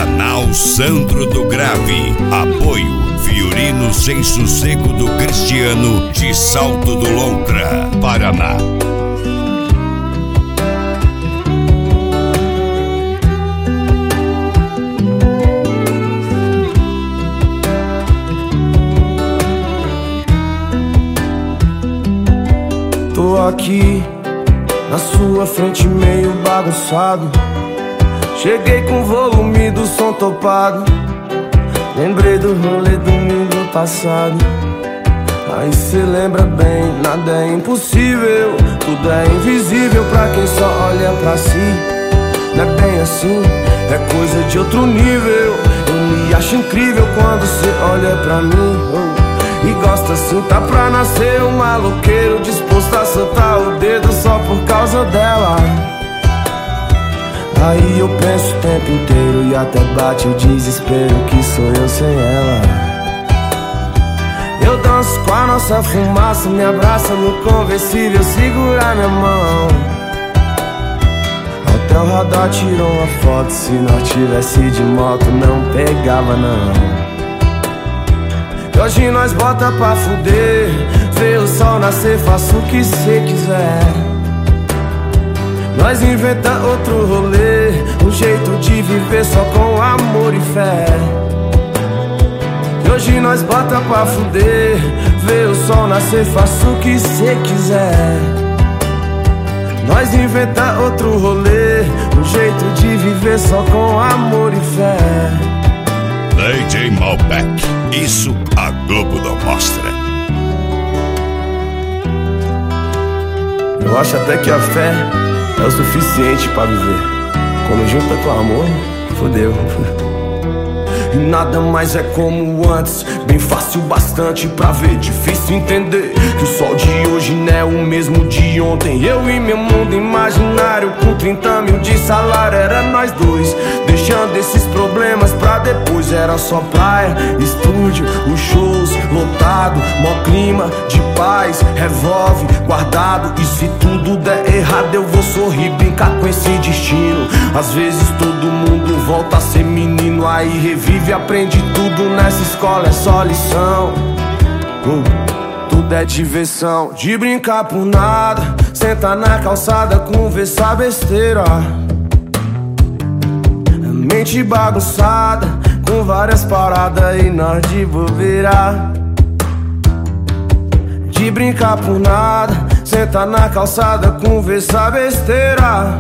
Canal Sandro do Grave. Apoio Fiorino Sem Sossego do Cristiano de Salto do Lontra, Paraná. Tô aqui na sua frente meio bagunçado. Cheguei com o volume do som topado. Lembrei do rolê domingo passado. Aí cê lembra bem, nada é impossível. Tudo é invisível pra quem só olha pra si. Não é bem assim, é coisa de outro nível. Eu me acho incrível quando cê olha pra mim, e gosta assim, tá pra nascer um maloqueiro disposto a soltar o dedo só por causa dela. Aí eu penso o tempo inteiro e até bate o desespero que sou eu sem ela. Eu danço com a nossa fumaça, me abraça no conversível, segura minha mão. Até o radar tirou uma foto, se nós tivesse de moto não pegava não. Hoje nós bota pra fuder, vê o sol nascer, faça o que cê quiser. Nós inventa outro rolê, um jeito de viver só com amor e fé. Hoje nós bota pra fuder, vê o sol nascer, faça o que cê quiser. Nós inventa outro rolê, um jeito de viver só com amor e fé. DJ Malbec, isso a Globo não mostra. Eu acho até que a fé é o suficiente pra viver. Quando junta com amor, fodeu. E nada mais é como antes, bem fácil bastante pra ver. Difícil entender que o sol de hoje não é o mesmo de ontem. Eu e meu mundo imaginário com 30 mil de salário, era nós dois, deixando esses problemas pra depois. Era só praia, estúdio, os shows lotado, mó clima de paz, revólver guardado. E se tudo der errado eu vou sorrir, brincar com esse destino. Às vezes todo mundo volta a ser menino, aí revive, aprende tudo nessa escola, é só lição. Tudo é diversão, de brincar por nada, sentar na calçada, conversar besteira. Mente bagunçada, com várias paradas e nós de bobeira. De brincar por nada, sentar na calçada, conversar besteira.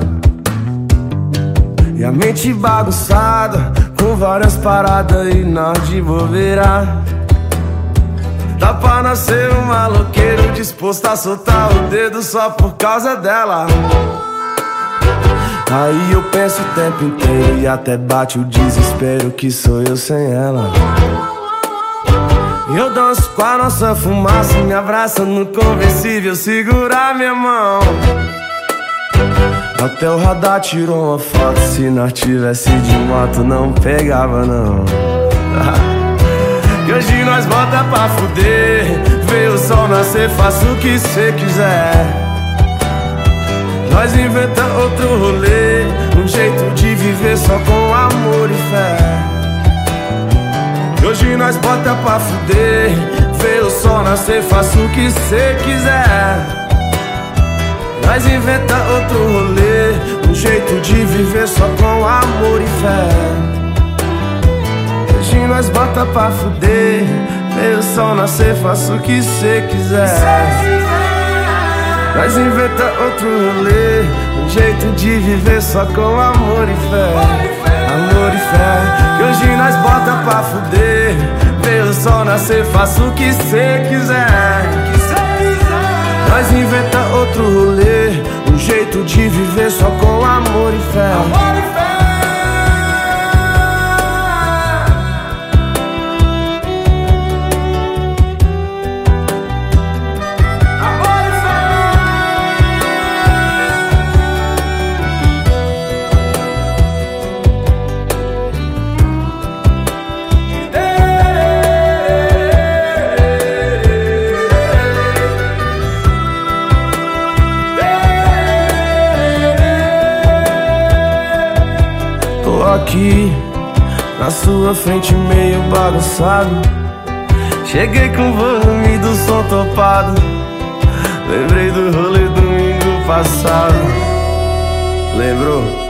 E a mente bagunçada, com várias paradas e nós de bobeira. Dá pra nascer um maloqueiro disposto a soltar o dedo só por causa dela. Aí eu penso o tempo inteiro e até bate o desespero que sou eu sem ela. Eu danço com a nossa fumaça, me abraça no conversível, segura minha mão. Até o radar tirou uma foto, se nós tivesse de moto não pegava não. E hoje nós bota pra fuder, vê o sol nascer, faça o que cê quiser. Nós inventa outro rolê, um jeito de viver só com amor e fé. E hoje nós bota pra fuder, vê o sol nascer, faça o que cê quiser. Nós inventa outro rolê, um jeito de viver só com amor e fé. Hoje nós bota pra fuder, vê o sol nascer, faça o que cê quiser. Nós inventa outro rolê, um jeito de viver só com amor e fé. Amor e fé. Que hoje nós bota pra fuder, vê o sol nascer, faça o que cê quiser. Nós inventa outro rolê, um jeito de viver só com amor e fé. Amor e fé. Aqui na sua frente meio bagunçado. Cheguei com o volume do som topado. Lembrei do rolê domingo passado. Lembrou?